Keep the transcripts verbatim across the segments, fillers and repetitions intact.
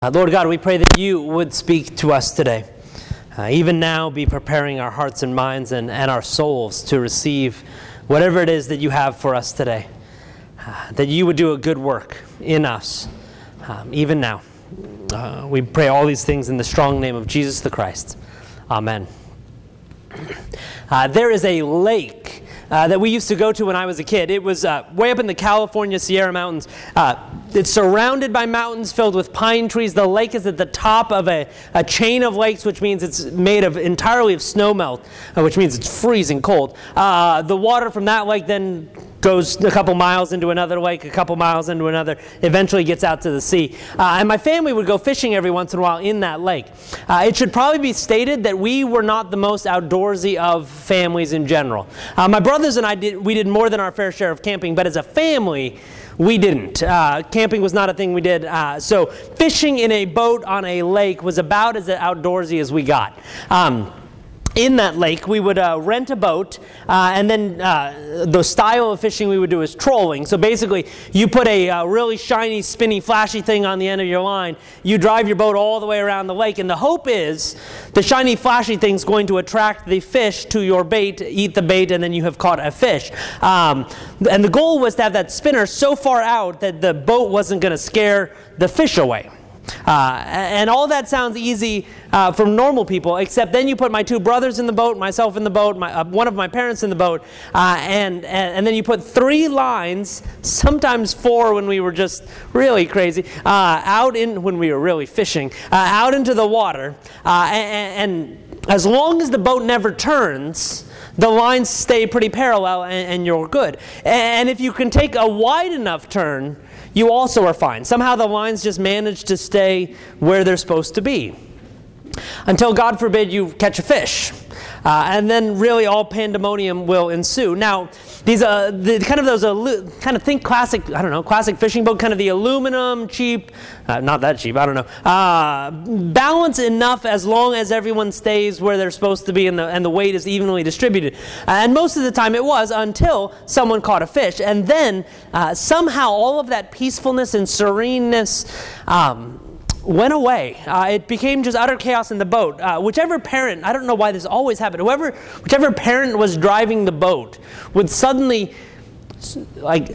Uh, Lord God, we pray that you would speak to us today. Uh, even now, be preparing our hearts and minds and, and our souls to receive whatever it is that you have for us today. Uh, that you would do a good work in us, um, even now. Uh, we pray all these things in the strong name of Jesus the Christ. Amen. Uh, there is a lake uh, that we used to go to when I was a kid. It was uh, way up in the California Sierra Mountains. Uh, it's surrounded by mountains filled with pine trees. The lake is at the top of a, a chain of lakes, which means it's made of entirely of snow melt, uh, which means it's freezing cold. Uh, the water from that lake then goes a couple miles into another lake, a couple miles into another, eventually gets out to the sea. Uh, and my family would go fishing every once in a while in that lake. Uh, it should probably be stated that we were not the most outdoorsy of families in general. Uh, my brothers and I, did we did more than our fair share of camping, but as a family, we didn't. Uh, camping was not a thing we did. Uh, so fishing in a boat on a lake was about as outdoorsy as we got. Um, In that lake, we would uh, rent a boat, uh, and then uh, the style of fishing we would do is trolling. So basically, you put a uh, really shiny, spinny, flashy thing on the end of your line. You drive your boat all the way around the lake, and the hope is the shiny, flashy thing's going to attract the fish to your bait, eat the bait, and then you have caught a fish. Um, and the goal was to have that spinner so far out that the boat wasn't going to scare the fish away. Uh, and all that sounds easy uh, from normal people, except then you put my two brothers in the boat, myself in the boat, my, uh, one of my parents in the boat, uh, and, and and then you put three lines, sometimes four when we were just really crazy, uh, out in when we were really fishing, uh, out into the water, uh, and, and as long as the boat never turns, the lines stay pretty parallel, and, and you're good. And if you can take a wide enough turn, you also are fine. Somehow the lines just manage to stay where they're supposed to be. Until, God forbid, you catch a fish. Uh, and then really all pandemonium will ensue. Now, these uh, the, kind of those, alu- kind of think classic, I don't know, classic fishing boat, kind of the aluminum, cheap, uh, not that cheap, I don't know. Uh, balance enough as long as everyone stays where they're supposed to be and the, and the weight is evenly distributed. Uh, and most of the time it was until someone caught a fish. And then uh, somehow all of that peacefulness and sereneness um, went away. Uh, it became just utter chaos in the boat. Uh, whichever parent, I don't know why this always happened, whoever, whichever parent was driving the boat would suddenly, like,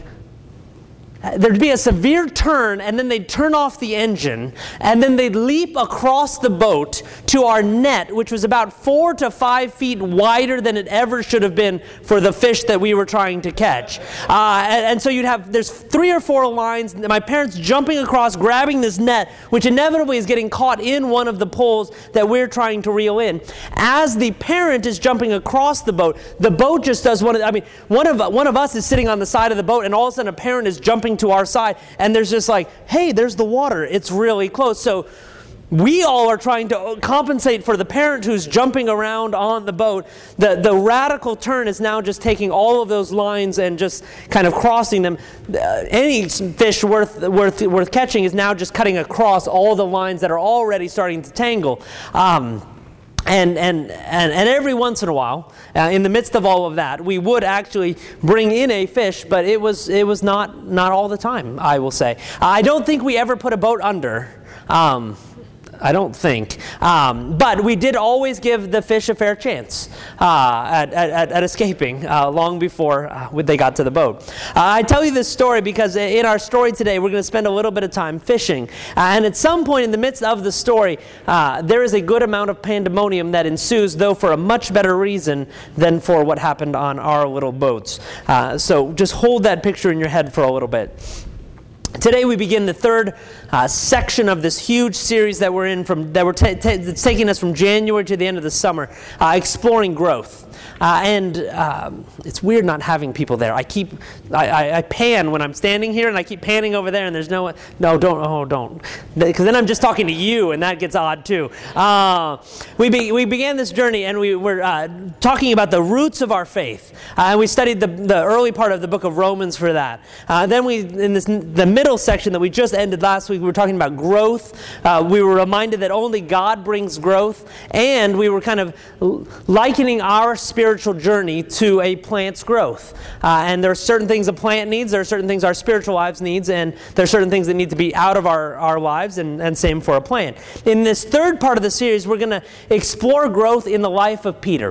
there'd be a severe turn, and then they'd turn off the engine, and then they'd leap across the boat to our net, which was about four to five feet wider than it ever should have been for the fish that we were trying to catch. Uh, and, and so you'd have, there's three or four lines, my parents jumping across, grabbing this net, which inevitably is getting caught in one of the poles that we're trying to reel in. As the parent is jumping across the boat, the boat just does one of, I mean, one of, one of us is sitting on the side of the boat, and all of a sudden a parent is jumping to our side, and there's just like, hey, there's the water, it's really close. So we all are trying to compensate for the parent who's jumping around on the boat. The the radical turn is now just taking all of those lines and just kind of crossing them. Uh, any fish worth worth worth catching is now just cutting across all the lines that are already starting to tangle. Um, And, and and and every once in a while, uh, in the midst of all of that, we would actually bring in a fish, but it was it was not not all the time, I will say. I don't think we ever put a boat under. Um, I don't think. Um, but we did always give the fish a fair chance uh, at, at, at escaping uh, long before uh, they got to the boat. Uh, I tell you this story because in our story today, we're going to spend a little bit of time fishing. Uh, and at some point in the midst of the story, uh, there is a good amount of pandemonium that ensues, though for a much better reason than for what happened on our little boats. Uh, so just hold that picture in your head for a little bit. Today we begin the third uh, section of this huge series that we're in from that we're ta- ta- that's taking us from January to the end of the summer, uh, exploring growth. Uh, and um, it's weird not having people there. I keep, I, I, I pan when I'm standing here, and I keep panning over there, and there's no, no, don't, oh, don't, because then I'm just talking to you, and that gets odd too. Uh, we be, we began this journey, and we were uh, talking about the roots of our faith, uh, and we studied the the early part of the book of Romans for that. Uh, then we, in this the middle section that we just ended last week, we were talking about growth. Uh, we were reminded that only God brings growth, and we were kind of likening our spiritual journey to a plant's growth. Uh, and there are certain things a plant needs, there are certain things our spiritual lives needs, and there are certain things that need to be out of our, our lives, and, and same for a plant. In this third part of the series, we're going to explore growth in the life of Peter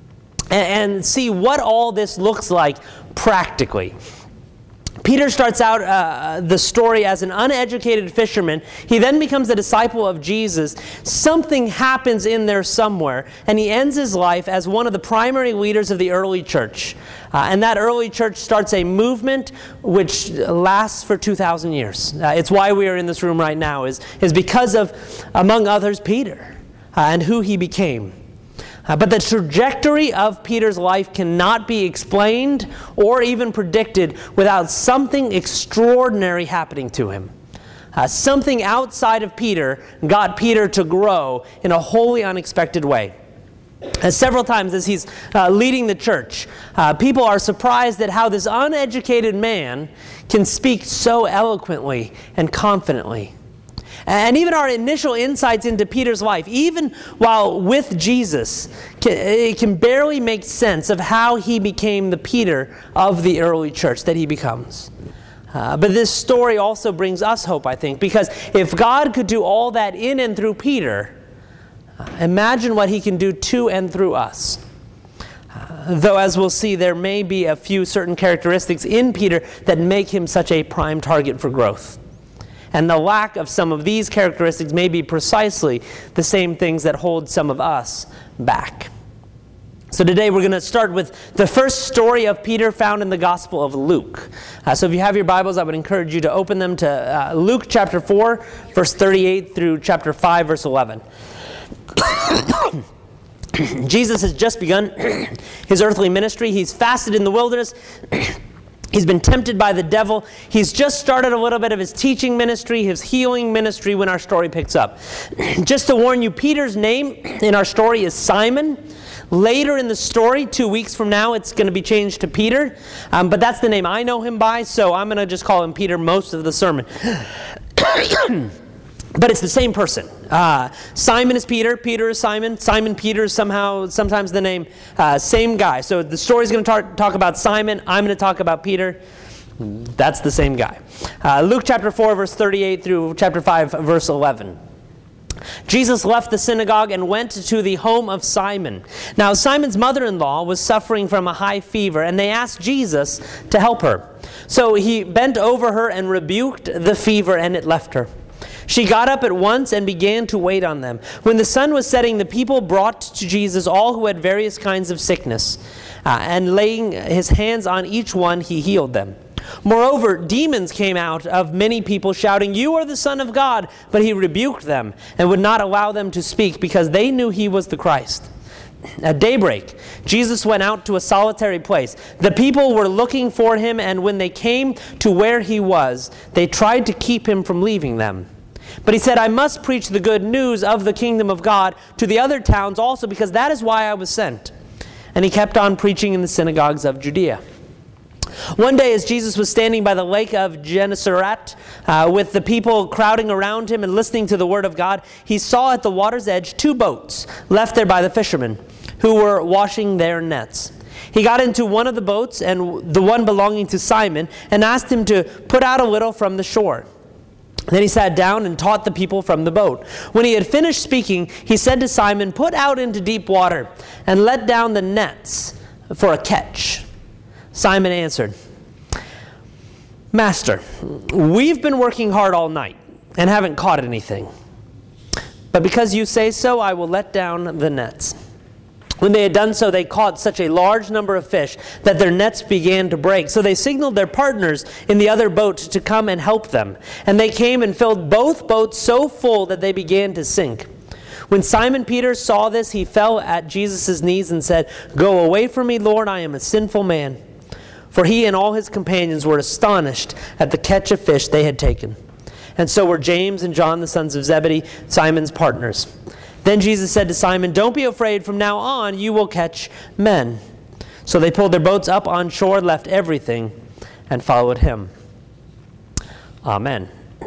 and, and see what all this looks like practically. Peter starts out uh, the story as an uneducated fisherman. He then becomes a disciple of Jesus. Something happens in there somewhere, and he ends his life as one of the primary leaders of the early church. Uh, and that early church starts a movement which lasts for two thousand years. Uh, it's why we are in this room right now, is, is because of, among others, Peter uh, and who he became. Uh, but the trajectory of Peter's life cannot be explained or even predicted without something extraordinary happening to him. Uh, something outside of Peter got Peter to grow in a wholly unexpected way. Uh, several times as he's uh, leading the church, uh, people are surprised at how this uneducated man can speak so eloquently and confidently. And even our initial insights into Peter's life, even while with Jesus, can, it can barely make sense of how he became the Peter of the early church that he becomes. Uh, but this story also brings us hope, I think, because if God could do all that in and through Peter, uh, imagine what he can do to and through us. Uh, though, as we'll see, there may be a few certain characteristics in Peter that make him such a prime target for growth. And the lack of some of these characteristics may be precisely the same things that hold some of us back. So today we're going to start with the first story of Peter found in the Gospel of Luke. Uh, so if you have your Bibles, I would encourage you to open them to uh, Luke chapter four, verse thirty-eight through chapter five, verse eleven. Jesus has just begun his earthly ministry. He's fasted in the wilderness. He's been tempted by the devil. He's just started a little bit of his teaching ministry, his healing ministry, when our story picks up. Just to warn you, Peter's name in our story is Simon. Later in the story, two weeks from now, it's going to be changed to Peter. Um, but that's the name I know him by, so I'm going to just call him Peter most of the sermon. But it's the same person. Uh, Simon is Peter. Peter is Simon. Simon Peter is somehow, sometimes the name. Uh, same guy. So the story is going to talk, talk about Simon. I'm going to talk about Peter. That's the same guy. Uh, Luke chapter four, verse thirty-eight through chapter five, verse eleven. Jesus left the synagogue and went to the home of Simon. Now Simon's mother-in-law was suffering from a high fever, and they asked Jesus to help her. So he bent over her and rebuked the fever, and it left her. She got up at once and began to wait on them. When the sun was setting, the people brought to Jesus all who had various kinds of sickness, uh, and laying his hands on each one, he healed them. Moreover, demons came out of many people, shouting, "You are the Son of God." But he rebuked them and would not allow them to speak, because they knew he was the Christ. At daybreak, Jesus went out to a solitary place. The people were looking for him, and when they came to where he was, they tried to keep him from leaving them. But he said, "I must preach the good news of the kingdom of God to the other towns also, because that is why I was sent." And he kept on preaching in the synagogues of Judea. One day, as Jesus was standing by the lake of Gennesaret, uh, with the people crowding around him and listening to the word of God, he saw at the water's edge two boats left there by the fishermen, who were washing their nets. He got into one of the boats, and the one belonging to Simon, and asked him to put out a little from the shore. Then he sat down and taught the people from the boat. When he had finished speaking, he said to Simon, "Put out into deep water and let down the nets for a catch." Simon answered, "Master, we've been working hard all night and haven't caught anything. But because you say so, I will let down the nets." When they had done so, they caught such a large number of fish that their nets began to break. So they signaled their partners in the other boat to come and help them. And they came and filled both boats so full that they began to sink. When Simon Peter saw this, he fell at Jesus' knees and said, "Go away from me, Lord, I am a sinful man." For he and all his companions were astonished at the catch of fish they had taken. And so were James and John, the sons of Zebedee, Simon's partners. Then Jesus said to Simon, "Don't be afraid. From now on you will catch men." So they pulled their boats up on shore, left everything, and followed him. Amen.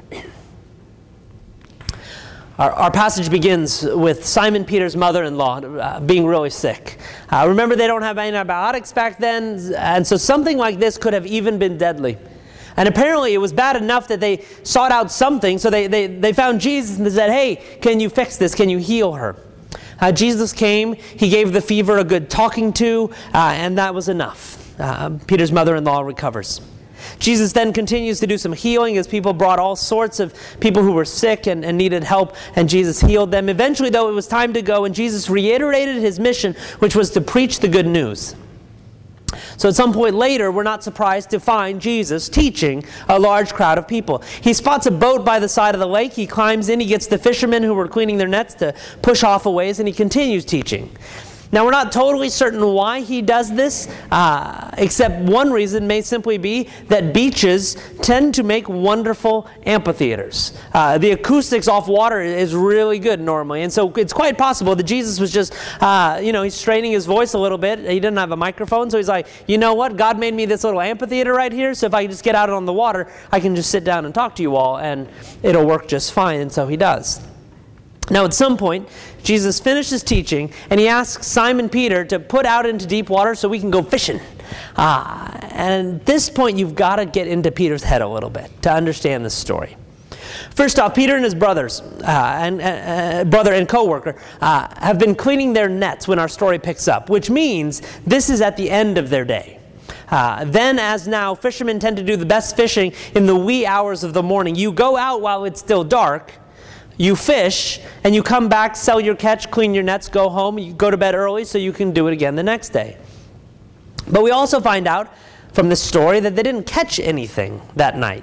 Our, our passage begins with Simon Peter's mother-in-law uh, being really sick. Uh, remember, they don't have antibiotics back then, and so something like this could have even been deadly. And apparently it was bad enough that they sought out something, so they, they, they found Jesus and they said, hey, can you fix this? Can you heal her? Uh, Jesus came, he gave the fever a good talking to, uh, and that was enough. Uh, Peter's mother-in-law recovers. Jesus then continues to do some healing as people brought all sorts of people who were sick and, and needed help, and Jesus healed them. Eventually, though, it was time to go, and Jesus reiterated his mission, which was to preach the good news. So at some point later, we're not surprised to find Jesus teaching a large crowd of people. He spots a boat by the side of the lake. He climbs in. He gets the fishermen who were cleaning their nets to push off a ways, and he continues teaching. Now, we're not totally certain why he does this, uh, except one reason may simply be that beaches tend to make wonderful amphitheaters. Uh, the acoustics off water is really good normally, and so it's quite possible that Jesus was just, uh, you know, he's straining his voice a little bit. He didn't have a microphone, so he's like, you know what? God made me this little amphitheater right here, so if I just get out on the water, I can just sit down and talk to you all, and it'll work just fine, and so he does. Now, at some point, Jesus finishes teaching, and he asks Simon Peter to put out into deep water so we can go fishing. Uh, and at this point, you've got to get into Peter's head a little bit to understand this story. First off, Peter and his brothers, uh, and uh, brother and co-worker, uh, have been cleaning their nets when our story picks up, which means this is at the end of their day. Uh, then, as now, fishermen tend to do the best fishing in the wee hours of the morning. You go out while it's still dark, you fish, and you come back, sell your catch, clean your nets, go home. You go to bed early so you can do it again the next day. But we also find out from this story that they didn't catch anything that night.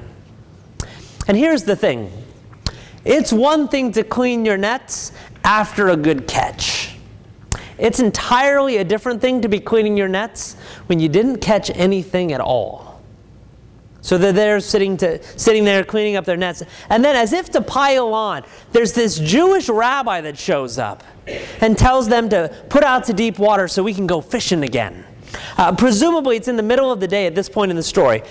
And here's the thing. It's one thing to clean your nets after a good catch. It's entirely a different thing to be cleaning your nets when you didn't catch anything at all. So they're there sitting, to, sitting there cleaning up their nets. And then as if to pile on, there's this Jewish rabbi that shows up and tells them to put out to deep water so we can go fishing again. Uh, presumably it's in the middle of the day at this point in the story.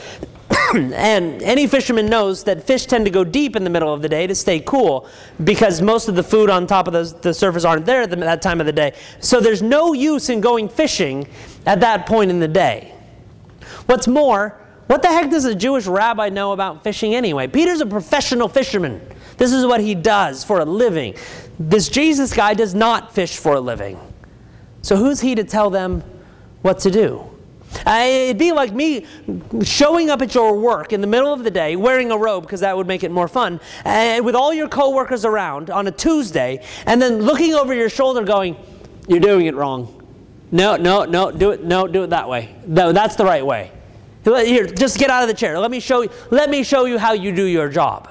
And any fisherman knows that fish tend to go deep in the middle of the day to stay cool because most of the food on top of the, the surface aren't there at the, that time of the day. So there's no use in going fishing at that point in the day. What's more, what the heck does a Jewish rabbi know about fishing anyway? Peter's a professional fisherman. This is what he does for a living. This Jesus guy does not fish for a living. So who's he to tell them what to do? Uh, it'd be like me showing up at your work in the middle of the day, wearing a robe, because that would make it more fun, uh, with all your coworkers around on a Tuesday, and then looking over your shoulder going, you're doing it wrong. No, no, no, do it, no, do it that way. No, that's the right way. Here, just get out of the chair. Let me show you, let me show you how you do your job.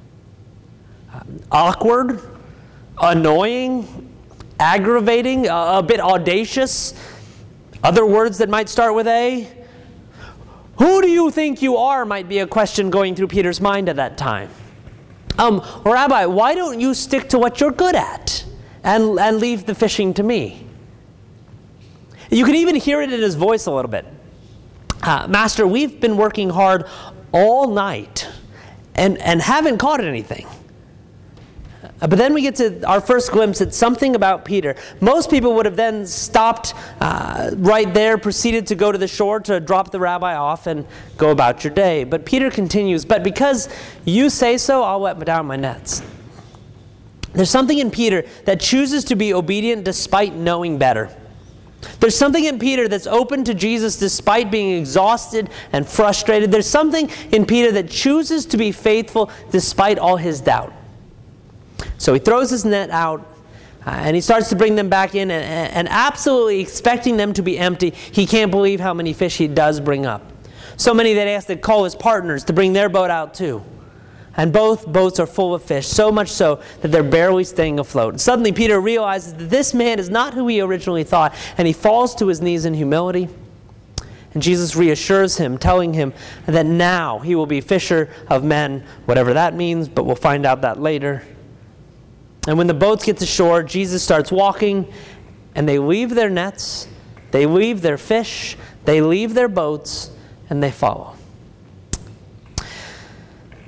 Awkward, annoying, aggravating, a, a bit audacious. Other words that might start with A. Who do you think you are might be a question going through Peter's mind at that time. Um, Rabbi, why don't you stick to what you're good at and, and leave the fishing to me? You can even hear it in his voice a little bit. Uh, Master, we've been working hard all night and, and haven't caught anything. Uh, but then we get to our first glimpse at something about Peter. Most people would have then stopped uh, right there, proceeded to go to the shore to drop the rabbi off and go about your day. But Peter continues, but because you say so, I'll let down my nets. There's something in Peter that chooses to be obedient despite knowing better. There's something in Peter that's open to Jesus despite being exhausted and frustrated. There's something in Peter that chooses to be faithful despite all his doubt. So he throws his net out uh, and he starts to bring them back in and, and absolutely expecting them to be empty. He can't believe how many fish he does bring up. So many that he has to call his partners to bring their boat out too. And both boats are full of fish, so much so that they're barely staying afloat. Suddenly Peter realizes that this man is not who he originally thought, and he falls to his knees in humility. And Jesus reassures him, telling him that now he will be fisher of men, whatever that means, but we'll find out that later. And when the boats get to shore, Jesus starts walking, and they leave their nets, they leave their fish, they leave their boats, and they follow.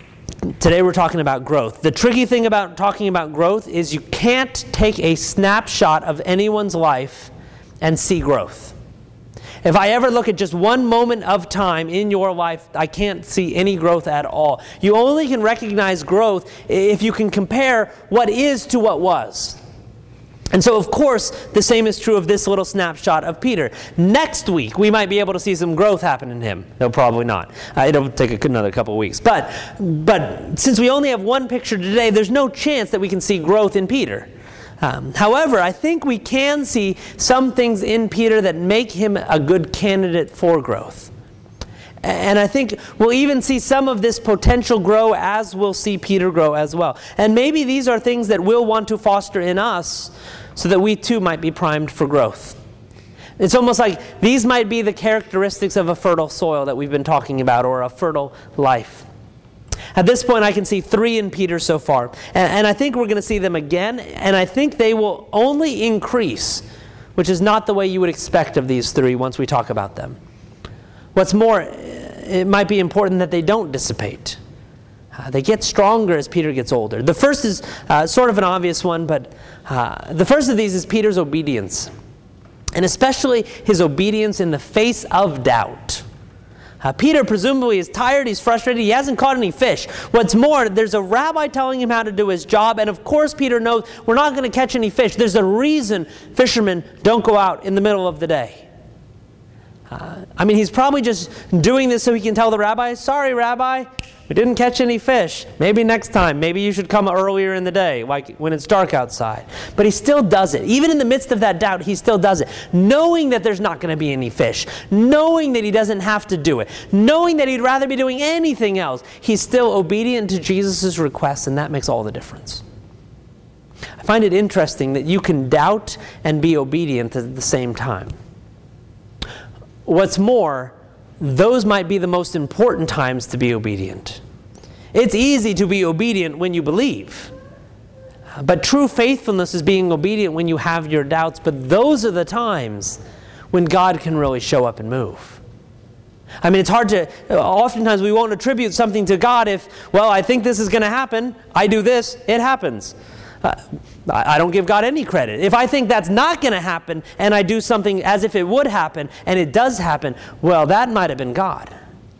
Today we're talking about growth. The tricky thing about talking about growth is you can't take a snapshot of anyone's life and see growth. If I ever look at just one moment of time in your life, I can't see any growth at all. You only can recognize growth if you can compare what is to what was. And so, of course, the same is true of this little snapshot of Peter. Next week, we might be able to see some growth happen in him. No, probably not. Uh, it'll take another couple of weeks. But, but since we only have one picture today, there's no chance that we can see growth in Peter. Um, however, I think we can see some things in Peter that make him a good candidate for growth. And I think we'll even see some of this potential grow as we'll see Peter grow as well. And maybe these are things that we'll want to foster in us so that we too might be primed for growth. It's almost like these might be the characteristics of a fertile soil that we've been talking about, or a fertile life. At this point, I can see three in Peter so far. And, and I think we're going to see them again, and I think they will only increase, which is not the way you would expect of these three once we talk about them. What's more, it might be important that they don't dissipate. Uh, they get stronger as Peter gets older. The first is uh, sort of an obvious one, but uh, the first of these is Peter's obedience. And especially his obedience in the face of doubt. Uh, Peter presumably is tired, he's frustrated, he hasn't caught any fish. What's more, there's a rabbi telling him how to do his job, and of course Peter knows we're not going to catch any fish. There's a reason fishermen don't go out in the middle of the day. Uh, I mean, he's probably just doing this so he can tell the rabbi, sorry, rabbi, we didn't catch any fish. Maybe next time. Maybe you should come earlier in the day, like when it's dark outside. But he still does it. Even in the midst of that doubt, he still does it. Knowing that there's not going to be any fish. Knowing that he doesn't have to do it. Knowing that he'd rather be doing anything else. He's still obedient to Jesus' request, and that makes all the difference. I find it interesting that you can doubt and be obedient at the same time. What's more, those might be the most important times to be obedient. It's easy to be obedient when you believe. But true faithfulness is being obedient when you have your doubts. But those are the times when God can really show up and move. I mean, it's hard to, oftentimes we won't attribute something to God if, well, I think this is going to happen. I do this, it happens. Uh, I don't give God any credit. If I think that's not going to happen and I do something as if it would happen and it does happen, well, that might have been God.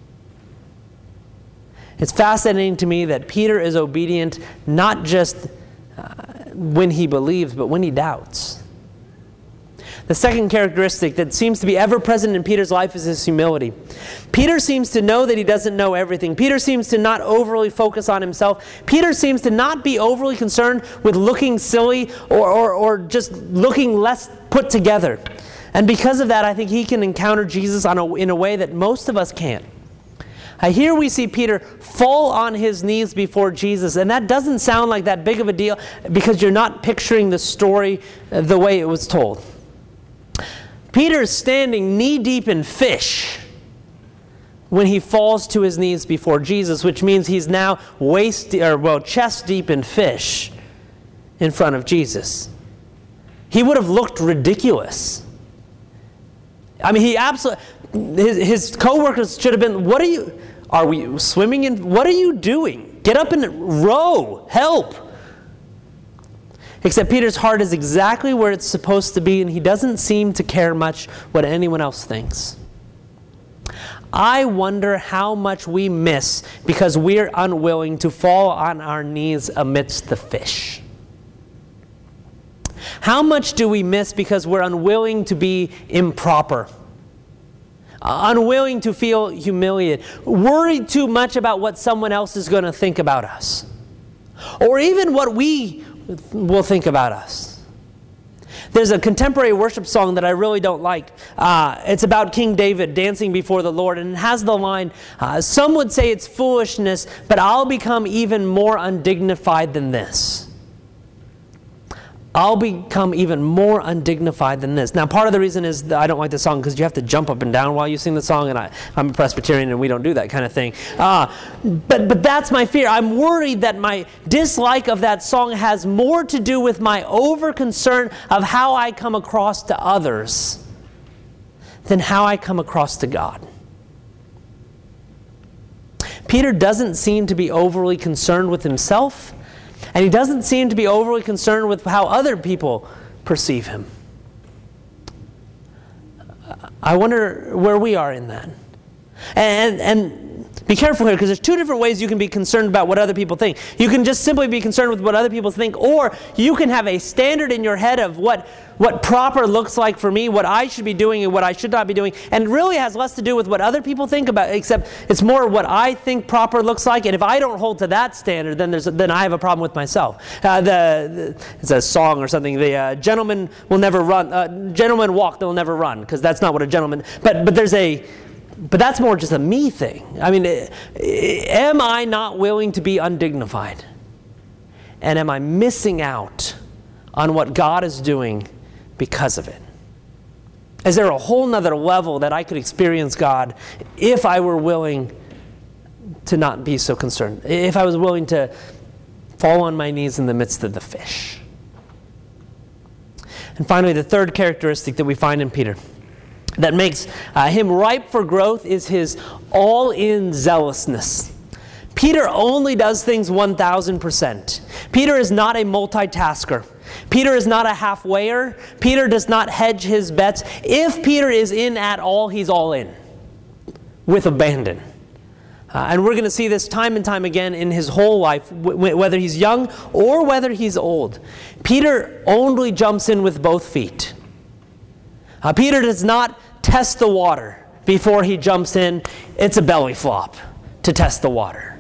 It's fascinating to me that Peter is obedient not just uh, when he believes, but when he doubts. The second characteristic that seems to be ever present in Peter's life is his humility. Peter seems to know that he doesn't know everything. Peter seems to not overly focus on himself. Peter seems to not be overly concerned with looking silly or, or, or just looking less put together. And because of that, I think he can encounter Jesus on a, in a way that most of us can't. Uh, here we see Peter fall on his knees before Jesus, and that doesn't sound like that big of a deal because you're not picturing the story the way it was told. Peter is standing knee-deep in fish when he falls to his knees before Jesus, which means he's now waist or well chest-deep in fish in front of Jesus. He would have looked ridiculous. I mean, he absolutely. His, his co-workers should have been. What are you? Are we swimming in? What are you doing? Get up and row. Help. Except Peter's heart is exactly where it's supposed to be, and he doesn't seem to care much what anyone else thinks. I wonder how much we miss because we're unwilling to fall on our knees amidst the fish. How much do we miss because we're unwilling to be improper? Unwilling to feel humiliated? Worried too much about what someone else is going to think about us? Or even what we will think about us. There's a contemporary worship song that I really don't like. Uh, it's about King David dancing before the Lord, and it has the line, uh, some would say it's foolishness, but I'll become even more undignified than this. I'll become even more undignified than this. Now, part of the reason is that I don't like the song because you have to jump up and down while you sing the song, and I, I'm a Presbyterian and we don't do that kind of thing. Uh, but, but that's my fear. I'm worried that my dislike of that song has more to do with my over-concern of how I come across to others than how I come across to God. Peter doesn't seem to be overly concerned with himself, and he doesn't seem to be overly concerned with how other people perceive him. I wonder where we are in that. And, and be careful here, because there's two different ways you can be concerned about what other people think. You can just simply be concerned with what other people think, or you can have a standard in your head of what, what proper looks like for me, what I should be doing and what I should not be doing. And it really has less to do with what other people think about, except it's more what I think proper looks like. And if I don't hold to that standard, then there's a, then I have a problem with myself. Uh, the, the it's a song or something. The uh, gentleman will never run. Uh, gentlemen walk, they'll never run, because that's not what a gentleman. But but there's a. But that's more just a me thing. I mean, am I not willing to be undignified? And am I missing out on what God is doing because of it? Is there a whole nother level that I could experience God if I were willing to not be so concerned? If I was willing to fall on my knees in the midst of the fish? And finally, the third characteristic that we find in Peter that makes uh, him ripe for growth is his all-in zealousness. Peter only does things one thousand percent. Peter is not a multitasker. Peter is not a halfwayer. Peter does not hedge his bets. If Peter is in at all, he's all in with abandon. Uh, and we're going to see this time and time again in his whole life, w- whether he's young or whether he's old. Peter only jumps in with both feet. Uh, Peter does not test the water before he jumps in. It's a belly flop to test the water.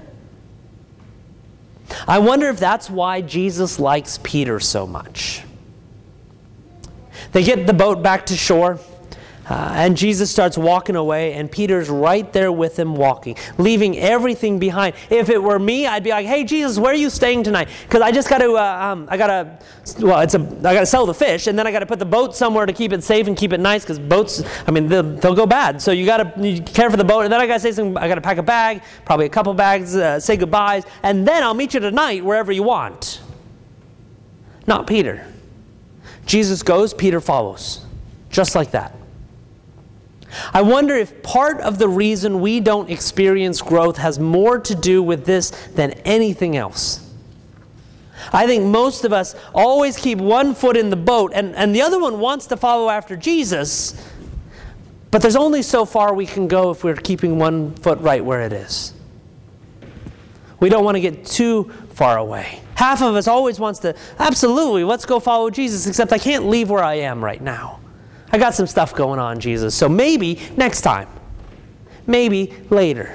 I wonder if that's why Jesus likes Peter so much. They get the boat back to shore. Uh, and Jesus starts walking away, and Peter's right there with him walking, leaving everything behind. If it were me, I'd be like, "Hey, Jesus, where are you staying tonight? Because I just got to, uh, um, I got to, well, it's a, I got to sell the fish, and then I got to put the boat somewhere to keep it safe and keep it nice. Because boats, I mean, they'll, they'll go bad. So you got to you care for the boat, and then I got to say something. I got to pack a bag, probably a couple bags, uh, say goodbyes, and then I'll meet you tonight wherever you want." Not Peter. Jesus goes, Peter follows, just like that. I wonder if part of the reason we don't experience growth has more to do with this than anything else. I think most of us always keep one foot in the boat, and, and the other one wants to follow after Jesus, but there's only so far we can go if we're keeping one foot right where it is. We don't want to get too far away. Half of us always wants to, absolutely, let's go follow Jesus, except I can't leave where I am right now. I got some stuff going on, Jesus, so maybe next time. Maybe later.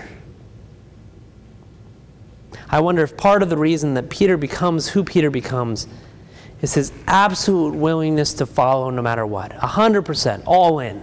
I wonder if part of the reason that Peter becomes who Peter becomes is his absolute willingness to follow no matter what. A hundred percent, all in.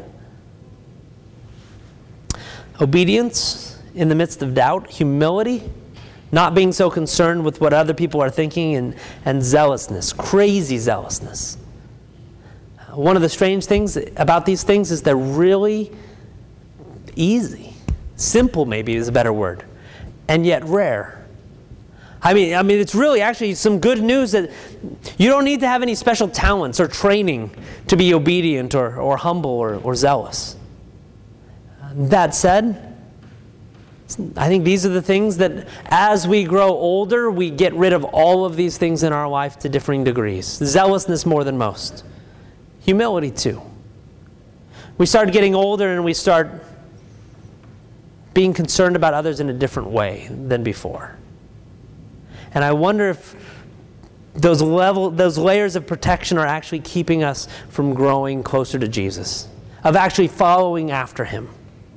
Obedience in the midst of doubt, humility, not being so concerned with what other people are thinking, and, and zealousness, crazy zealousness. One of the strange things about these things is they're really easy. Simple, maybe, is a better word. And yet rare. I mean, I mean, it's really actually some good news that you don't need to have any special talents or training to be obedient or, or humble or, or zealous. That said, I think these are the things that as we grow older, we get rid of all of these things in our life to differing degrees. Zealousness more than most. Humility too. We start getting older and we start being concerned about others in a different way than before. And I wonder if those level, those layers of protection are actually keeping us from growing closer to Jesus, of actually following after him.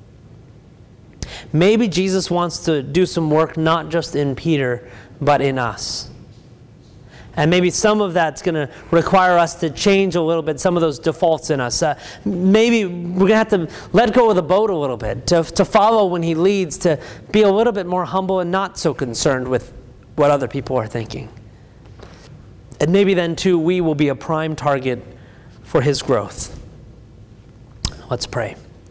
Maybe Jesus wants to do some work not just in Peter, but in us. And maybe some of that's going to require us to change a little bit, some of those defaults in us. Uh, maybe we're going to have to let go of the boat a little bit, to, to follow when he leads, to be a little bit more humble and not so concerned with what other people are thinking. And maybe then, too, we will be a prime target for his growth. Let's pray.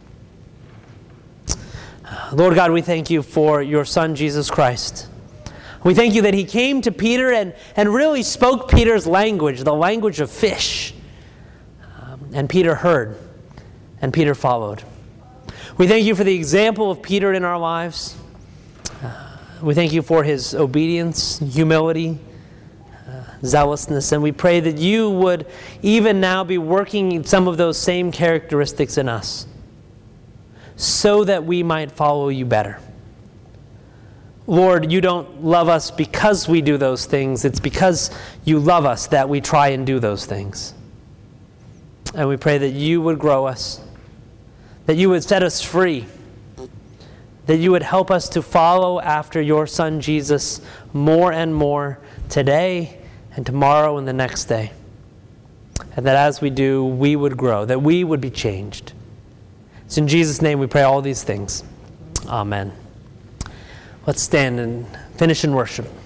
Lord God, we thank you for your Son, Jesus Christ. We thank you that he came to Peter and, and really spoke Peter's language, the language of fish. Um, and Peter heard, and Peter followed. We thank you for the example of Peter in our lives. Uh, We thank you for his obedience, humility, uh, zealousness, and we pray that you would even now be working some of those same characteristics in us so that we might follow you better. Lord, you don't love us because we do those things. It's because you love us that we try and do those things. And we pray that you would grow us, that you would set us free, that you would help us to follow after your Son Jesus more and more today and tomorrow and the next day. And that as we do, we would grow, that we would be changed. It's in Jesus' name we pray all these things. Amen. Let's stand and finish in worship.